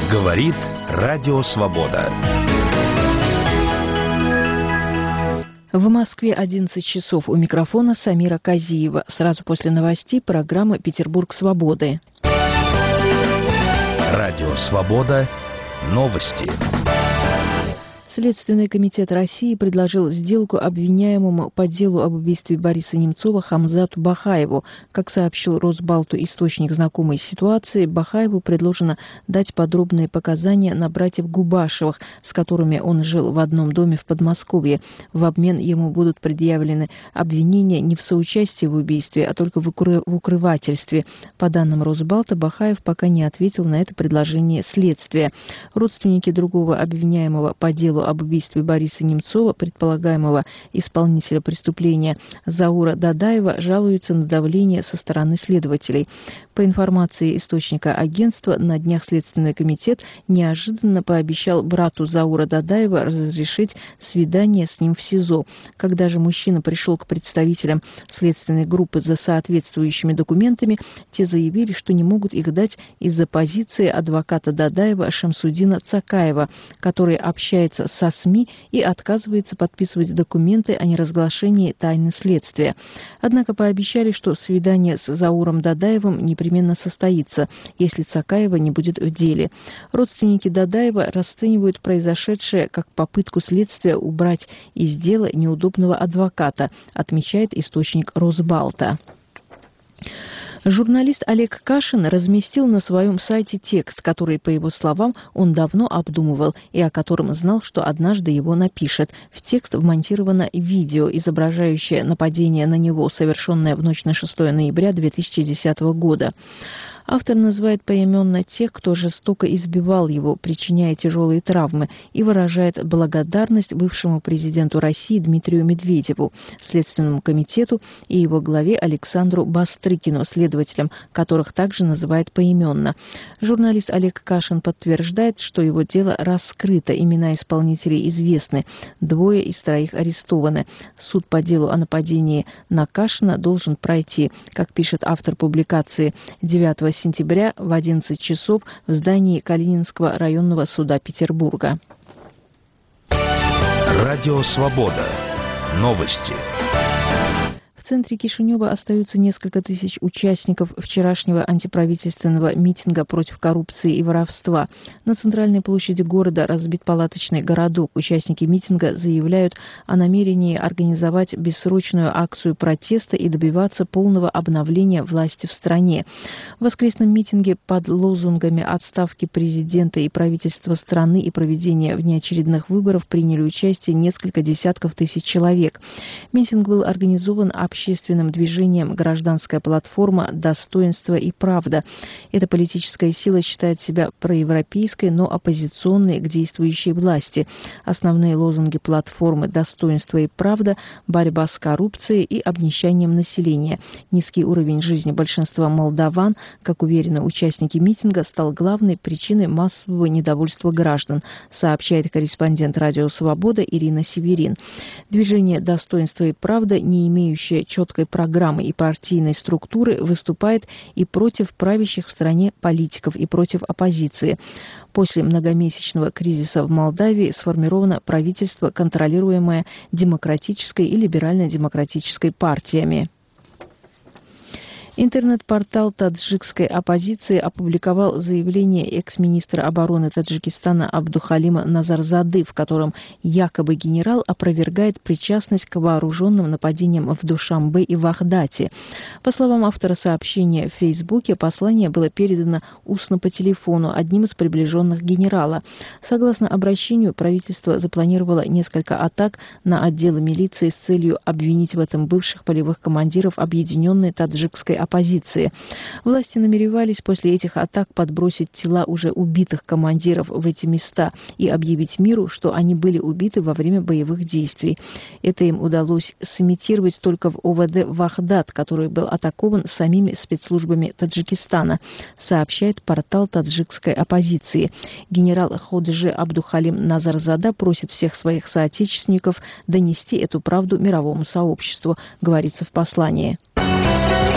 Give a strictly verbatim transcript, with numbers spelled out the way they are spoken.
Говорит Радио Свобода. В Москве одиннадцать часов. У микрофона Самира Казиева. Сразу после новостей программа «Петербург свободы». Радио Свобода. Новости. Следственный комитет России предложил сделку обвиняемому по делу об убийстве Бориса Немцова Хамзату Бахаеву. Как сообщил Росбалту источник, знакомый с ситуацией, Бахаеву предложено дать подробные показания на братьев Губашевых, с которыми он жил в одном доме в Подмосковье. В обмен ему будут предъявлены обвинения не в соучастии в убийстве, а только в, укры... в укрывательстве. По данным Росбалта, Бахаев пока не ответил на это предложение следствия. Родственники другого обвиняемого по делу об убийстве Бориса Немцова, предполагаемого исполнителя преступления Заура Дадаева, жалуются на давление со стороны следователей. По информации источника агентства, на днях Следственный комитет неожиданно пообещал брату Заура Дадаева разрешить свидание с ним в СИЗО. Когда же мужчина пришел к представителям следственной группы за соответствующими документами, те заявили, что не могут их дать из-за позиции адвоката Дадаева Шамсудина Цакаева, который общается со СМИ и отказывается подписывать документы о неразглашении тайны следствия. Однако пообещали, что свидание с Зауром Дадаевым непременно состоится, если Цакаева не будет в деле. Родственники Дадаева расценивают произошедшее как попытку следствия убрать из дела неудобного адвоката, отмечает источник Росбалта. Журналист Олег Кашин разместил на своем сайте текст, который, по его словам, он давно обдумывал и о котором знал, что однажды его напишет. В текст вмонтировано видео, изображающее нападение на него, совершенное в ночь на шестое ноября две тысячи десятого года. Автор называет поименно тех, кто жестоко избивал его, причиняя тяжелые травмы, и выражает благодарность бывшему президенту России Дмитрию Медведеву, Следственному комитету и его главе Александру Бастрыкину, следователям которых также называет поименно. Журналист Олег Кашин подтверждает, что его дело раскрыто, имена исполнителей известны, двое из троих арестованы. Суд по делу о нападении на Кашина должен пройти, как пишет автор публикации, девятого сентября в одиннадцать часов в здании Калининского районного суда Петербурга. Радио Свобода. Новости. В центре Кишинева остаются несколько тысяч участников вчерашнего антиправительственного митинга против коррупции и воровства. На центральной площади города разбит палаточный городок. Участники митинга заявляют о намерении организовать бессрочную акцию протеста и добиваться полного обновления власти в стране. В воскресном митинге под лозунгами отставки президента и правительства страны и проведения внеочередных выборов приняли участие несколько десятков тысяч человек. Митинг был организован общественным движением «Гражданская платформа. Достоинство и правда». Эта политическая сила считает себя проевропейской, но оппозиционной к действующей власти. Основные лозунги платформы «Достоинство и правда» – борьба с коррупцией и обнищанием населения. Низкий уровень жизни большинства молдаван, как уверены участники митинга, стал главной причиной массового недовольства граждан, сообщает корреспондент «Радио Свобода» Ирина Северин. Движение «Достоинство и правда», не имеющее четкой программы и партийной структуры, выступает и против правящих в стране политиков, и против оппозиции. После многомесячного кризиса в Молдавии сформировано правительство, контролируемое демократической и либерально-демократической партиями. Интернет-портал таджикской оппозиции опубликовал заявление экс-министра обороны Таджикистана Абдухалима Назарзады, в котором якобы генерал опровергает причастность к вооруженным нападениям в Душанбе и Вахдате. По словам автора сообщения в Фейсбуке, послание было передано устно по телефону одним из приближенных генерала. Согласно обращению, правительство запланировало несколько атак на отделы милиции с целью обвинить в этом бывших полевых командиров объединенной таджикской оппозиции. оппозиции. Власти намеревались после этих атак подбросить тела уже убитых командиров в эти места и объявить миру, что они были убиты во время боевых действий. Это им удалось сымитировать только в ОВД Вахдат, который был атакован самими спецслужбами Таджикистана, сообщает портал таджикской оппозиции. Генерал Ходжи Абдухалим Назарзада просит всех своих соотечественников донести эту правду мировому сообществу, говорится в послании.